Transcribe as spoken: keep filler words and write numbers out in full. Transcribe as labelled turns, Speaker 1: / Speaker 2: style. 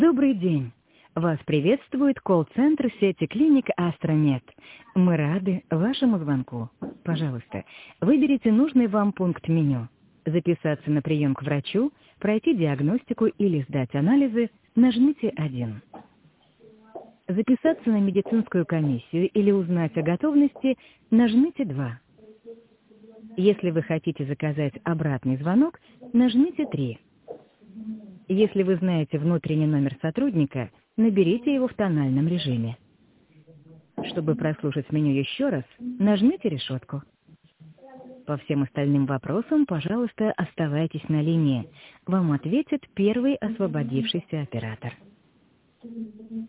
Speaker 1: Добрый день! Вас приветствует колл-центр сети клиник Астромед. Мы рады вашему звонку. Пожалуйста, выберите нужный вам пункт меню. Записаться на прием к врачу, пройти диагностику или сдать анализы, нажмите один. Записаться на медицинскую комиссию или узнать о готовности, нажмите два. Если вы хотите заказать обратный звонок, нажмите три. Если вы знаете внутренний номер сотрудника, наберите его в тональном режиме. Чтобы прослушать меню еще раз, нажмите решетку. По всем остальным вопросам, пожалуйста, оставайтесь на линии. Вам ответит первый освободившийся оператор.